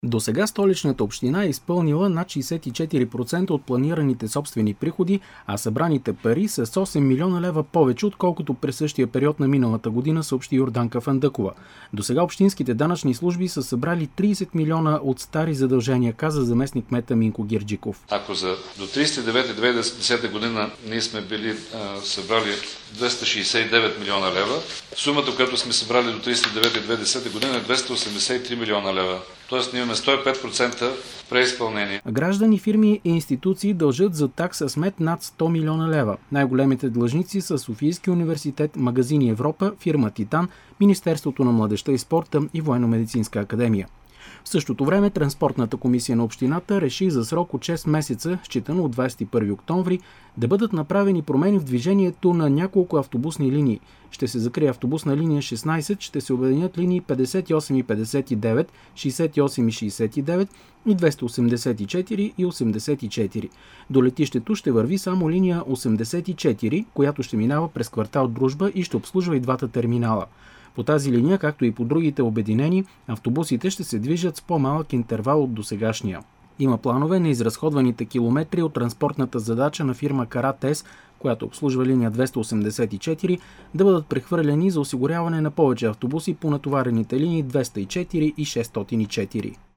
Досега столичната община е изпълнила над 64% от планираните собствени приходи, а събраните пари са с 8 милиона лева повече, отколкото през същия период на миналата година, съобщи Йорданка Фандъкова. Досега общинските данъчни служби са събрали 30 милиона от стари задължения, каза заместник-кмета Минко Герджиков. Ако до 39-2010 година ние сме били събрали 269 милиона лева, сумата, която сме събрали до 39-2010 година е 283 милиона лева. Тоест ние имаме 105% преизпълнение. Граждани, фирми и институции дължат за такса смет над 100 милиона лева. Най-големите длъжници са Софийски университет, Магазини Европа, фирма Титан, Министерството на младежта и спорта и Военно-медицинска академия. В същото време Транспортната комисия на общината реши за срок от 6 месеца, считано от 21 октомври, да бъдат направени промени в движението на няколко автобусни линии. Ще се закрие автобусна линия 16, ще се обединят линии 58 и 59, 68 и 69 и 284 и 84. До летището ще върви само линия 84, която ще минава през квартал Дружба и ще обслужва и двата терминала. По тази линия, както и по другите обединени, автобусите ще се движат с по-малък интервал от досегашния. Има планове на изразходваните километри от транспортната задача на фирма Каратес, която обслужва линия 284, да бъдат прехвърлени за осигуряване на повече автобуси по натоварените линии 204 и 604.